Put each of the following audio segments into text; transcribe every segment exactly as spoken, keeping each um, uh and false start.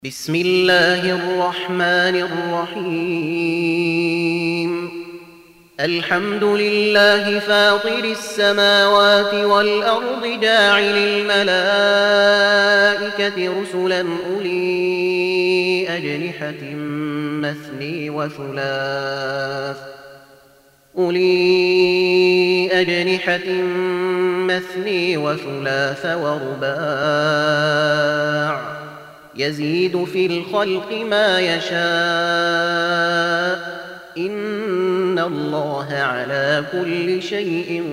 بسم الله الرحمن الرحيم الحمد لله فاطر السماوات والأرض جاعل الملائكة رسلا أولي أجنحة مثني وثلاث أولي أجنحة مثني وثلاث ورباع يزيد في الخلق ما يشاء إن الله على كل شيء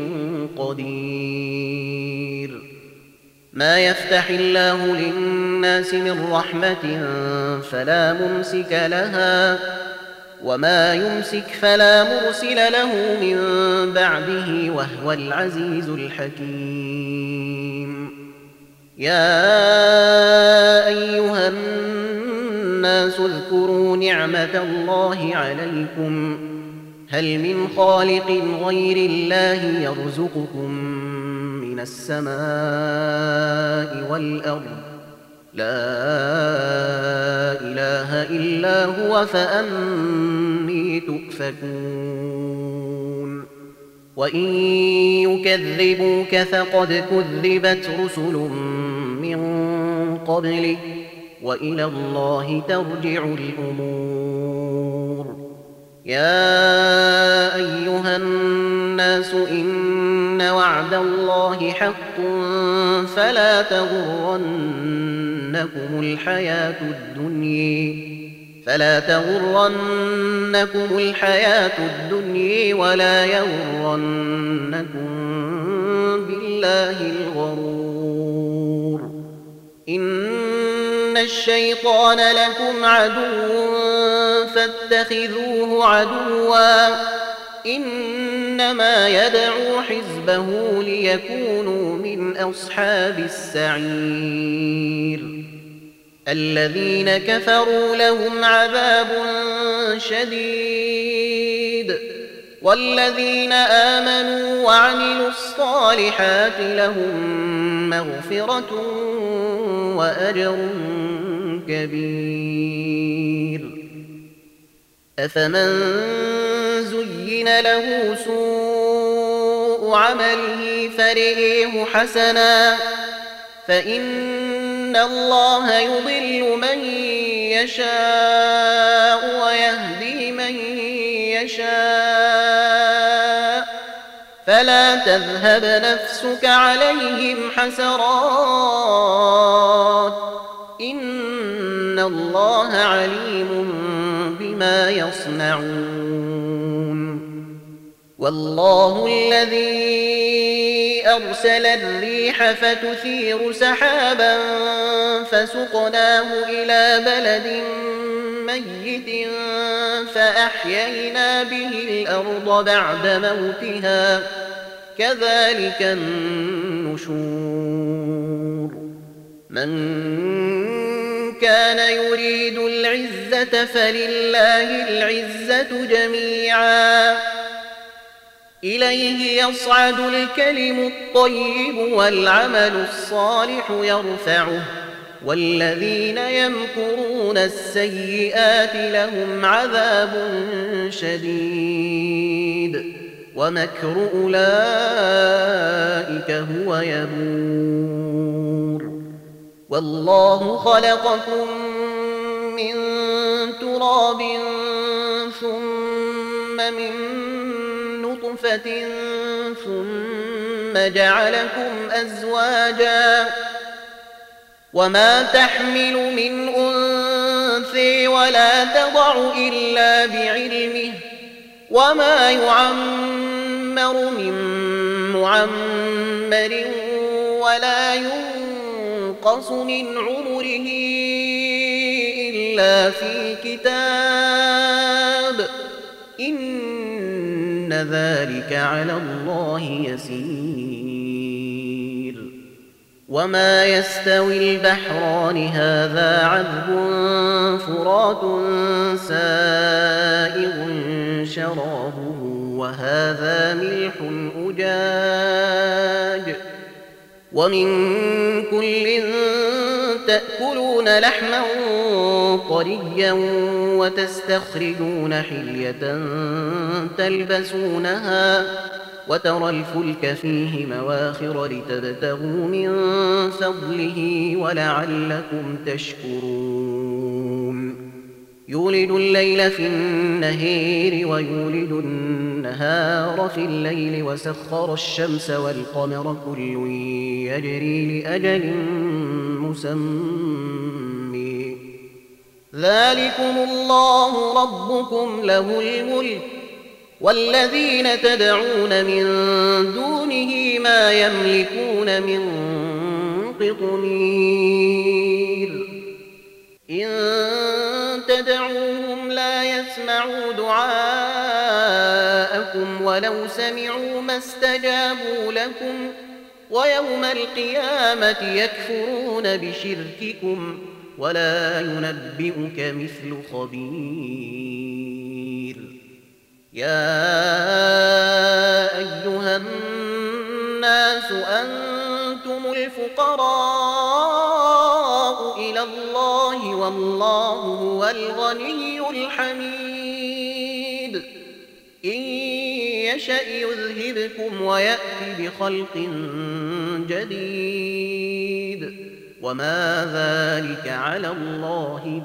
قدير. ما يفتح الله للناس من رحمة فلا ممسك لها وما يمسك فلا مرسل له من بعده وهو العزيز الحكيم. يا أيها الناس اذكروا نعمة الله عليكم هل من خالق غير الله يرزقكم من السماء والأرض لا إله إلا هو فأني تؤفكون. وإن يكذبوك فقد كذبت رسل من قبلك وإلى الله ترجع الأمور. يا أيها الناس إن وعد الله حق فلا تغرنكم الحياة الدنيا فلا تغرنكم الحياة الدنيا ولا يغرنكم بالله الغرور. إن الشيطان لكم عدو فاتخذوه عدوا إنما يدعو حزبه ليكونوا من أصحاب السعير. الذين كفروا لهم عذاب شديد والذين آمنوا وعملوا الصالحات لهم مغفرة وأجر كبير. أفمن زين له سوء عمله فرئيه حسنا فإن الله يضل من يشاء ويهدي من يشاء فلا تذهب نفسك عليهم حسرات إن الله عليم بما يصنعون. والله الذي أرسل الريح فتثير سحابا فسقناه إلى بلد ميت فأحيينا به الأرض بعد موتها كذلك النشور. من كان يريد العزة فلله العزة جميعا إليه يصعد الكلم الطيب والعمل الصالح يرفعه والذين يمكرون السيئات لهم عذاب شديد ومكر أولئك هو يبور. والله خلقكم من تراب ثم من نطفة ثم جعلكم أزواجا وما تحمل من أنثى ولا تضع إلا بعلمه وما يعمر من معمر ولا ينقص من عمره إلا في كتاب إن ذلك على الله يسير. وما يستوي البحران هذا عذب فرات سائغ شرابه وهذا ملح أجاج ومن كل تأكلون وتأكلون لحما طريا وتستخرجون حلية تلبسونها وترى الفلك فيه مواخر لتبتغوا من فضله ولعلكم تشكرون يولد الليل في النهار ويولد النهار في الليل وسخر الشمس والقمر كل يجري لأجل مسمى ذلكم الله ربكم له الملك والذين تدعون من دونه ما يملكون من قطمير إن تدعوهم لا يسمعوا دعاءكم ولو سمعوا ما استجابوا لكم ويوم القيامة يكفرون بشرككم ولا ينبئك مثل خبير يا أيها الناس أنتم الفقراء إلى الله والله هو الغني الحميد إن يشأ يذهبكم ويأتي بخلق جديد وما ذلك على الله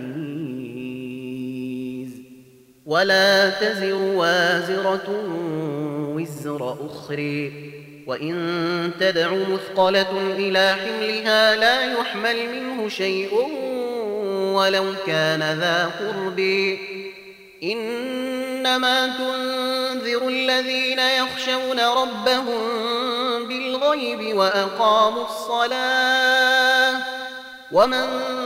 بعزيز ولا تزر وازرة وزر أخرى وإن تدع مثقلة إلى حملها لا يحمل منه شيء ولو كان ذا قرب إنما تنذر الذين يخشون ربهم بالغيب وأقاموا الصلاة ومن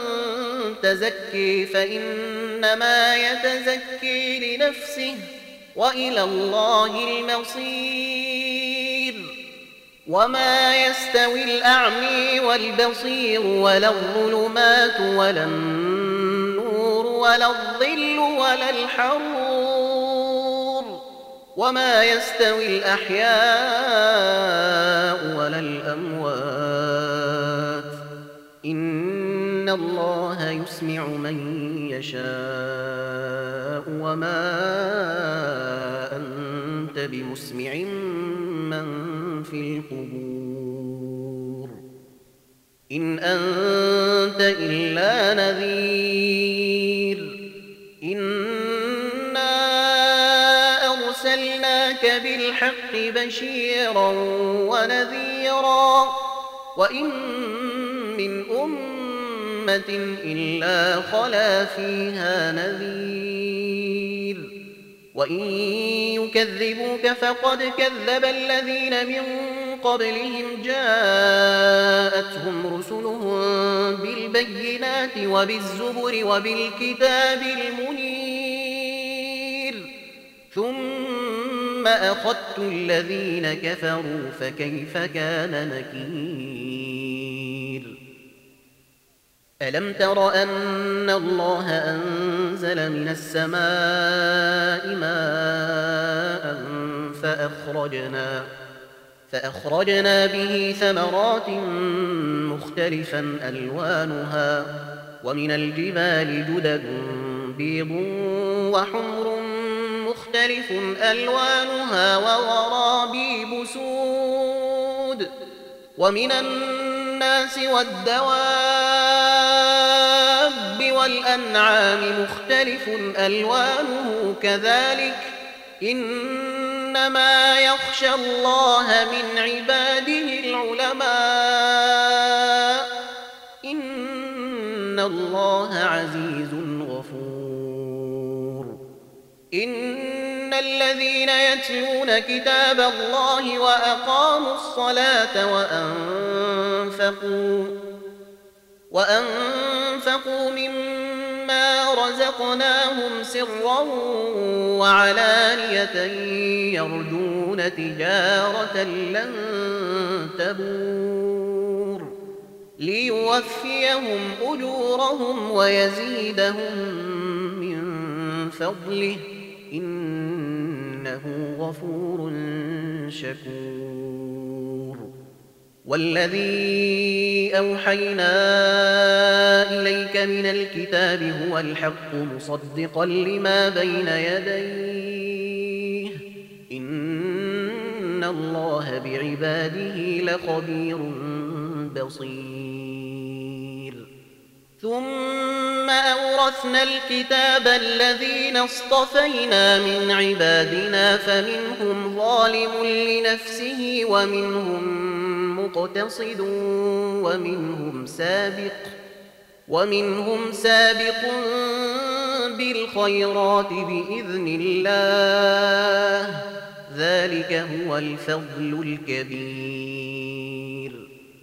تزكي فإنما يتزكي لنفسه وإلى الله المصير وما يستوي الأعمى والبصير ولا الظلمات ولا النور ولا الظل ولا الحرور وما يستوي الأحياء ولا الأموات إن الله يسمع من يشاء وما أنت بمسمع من في القبور إن أنت إلا نذير إنا أرسلناك بالحق بشيرا ونذيرا وإن من أمة إلا خلا فيها نذير وإن يكذبوك فقد كذب الذين من قبلهم جاءتهم رسلهم بالبينات وبالزبر وبالكتاب المنير ثم أخذت الذين كفروا فكيف كان نكير ألم تر أن الله أنزل من السماء ماء فأخرجنا فأخرجنا به ثمرات مختلفا ألوانها ومن الجبال جدد بيض وحمر مختلف ألوانها وغرابيب سود ومن الناس والدواب والأنعام مختلف ألوانه كذلك إنما يخشى الله من عباده العلماء إن الله عزيز غفور إن الذين يتلون كتاب الله وأقاموا الصلاة وأنفقوا وأنفقوا مما رزقناهم سرا وعلانية يرجون تجارة لن تبور ليوفيهم أجورهم ويزيدهم من فضله إنه غفور شكور والذي أوحينا إليك من الكتاب هو الحق مصدقا لما بين يديه إن الله بعباده لخبير بصير. ثم أورثنا الكتاب الذين اصطفينا من عبادنا فمنهم ظالم لنفسه ومنهم مقتصد ومنهم سابق ومنهم سابق بالخيرات بإذن الله ذلك هو الفضل الكبير.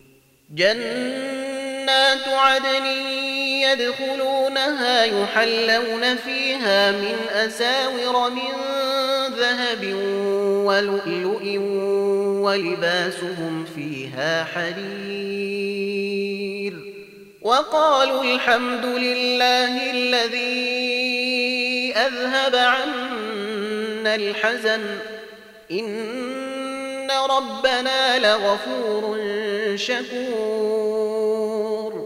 جنات عدن يدخلونها يحلون فيها من أساور من ذهب ولؤلؤ ولباسهم فيها حرير. وقالوا الحمد لله الذي أذهب عنا الحزن إن ربنا لغفور شكور.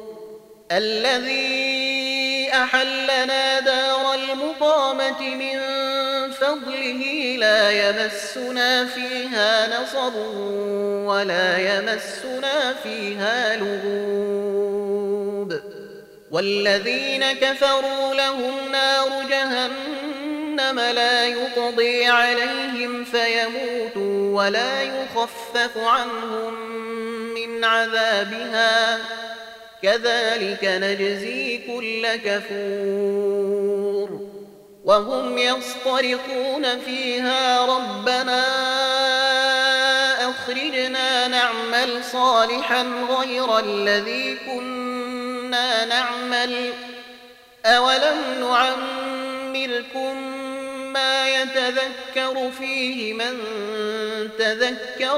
الذي أحلنا دار المقامة من فضله لا يمسنا فيها نصب ولا يمسنا فيها لغوب. والذين كفروا لهم نار جهنم لا يقضي عليهم فيموتوا ولا يخفف عنهم من عذابها كذلك نجزي كل كفور. وهم يصطرخون فيها ربنا أخرجنا نعمل صالحا غير الذي كنا نعمل أولم نعمركم ما يتذكر فيه من تذكر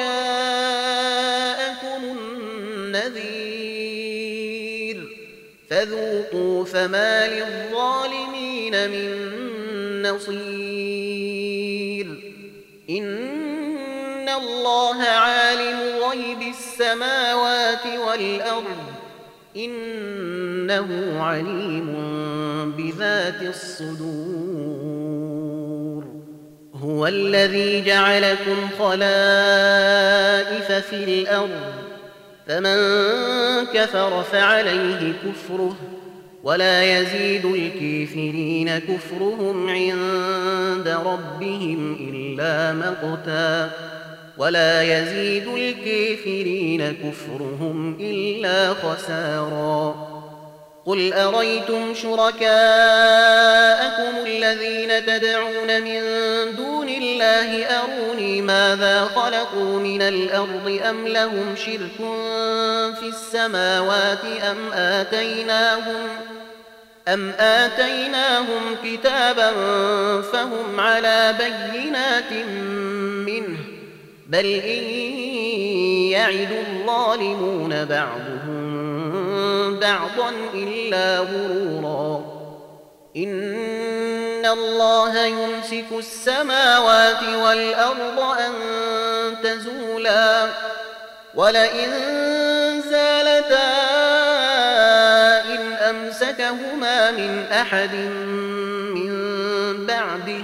وجاءكم النذير فذوقوا فما للظالمين من نصير. إن الله عالم غيب السماوات والأرض إنه عليم بذات الصدور. هو الذي جعلكم خلائف في الأرض فمن كفر فعليه كفره ولا يزيد الكافرين كفرهم عند ربهم إلا مقتا ولا يزيد الكافرين كفرهم إلا خسارا. قل أريتم شركاءكم الذين تدعون من دون الله أروني ماذا خلقوا من الأرض أم لهم شرك في السماوات أم آتيناهم أم آتيناهم كتابا فهم على بينات منه بل إن يعد الظالمون بعضهم بعضا إلا غرورا. إن الله يمسك السماوات والأرض أن تزولا ولئن زالتا إن أمسكهما من أحد من بعده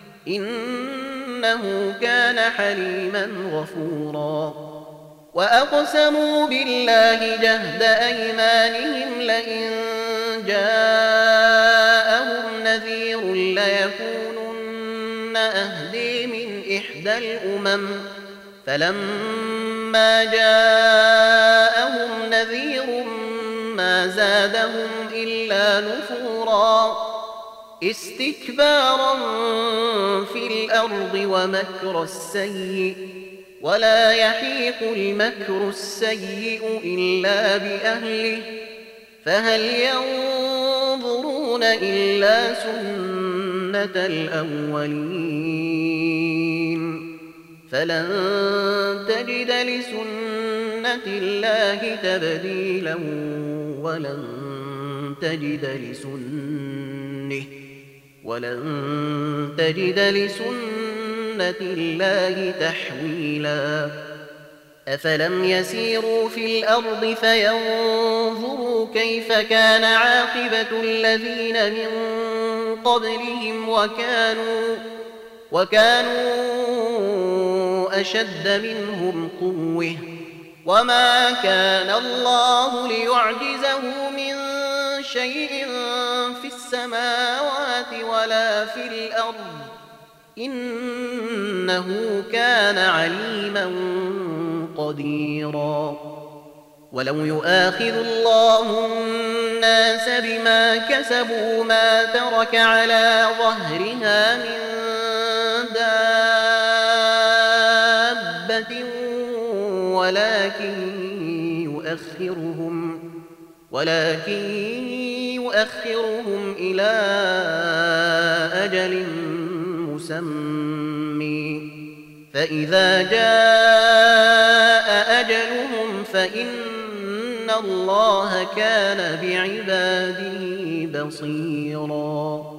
إنه كان حليما غفورا. وأقسموا بالله جهد أيمانهم لئن جاءهم نذير ليكونن أهدي من إحدى الأمم فلما جاءهم نذير ما زادهم إلا نفورا استكبارا في الأرض ومكر السيء ولا يحيق المكر السيء إلا بأهله فهل ينظرون إلا سنة الأولين فلن تجد لسنة الله تبديلا ولن تجد لسنه ولن تجد لسنة الله تحويلا. أفلم يسيروا في الأرض فينظروا كيف كان عاقبة الذين من قبلهم وكانوا, وكانوا أشد منهم قوة وما كان الله ليعجزه من شيء في السماوات ولا في الأرض إنه كان عليما قديرا. ولو يؤاخذ الله الناس بما كسبوا ما ترك على ظهرها من دابة ولكن يؤخرهم ولكن يؤخرهم إلى أجل مسمى فإذا جاء أجلهم فإن الله كان بعباده بصيرا.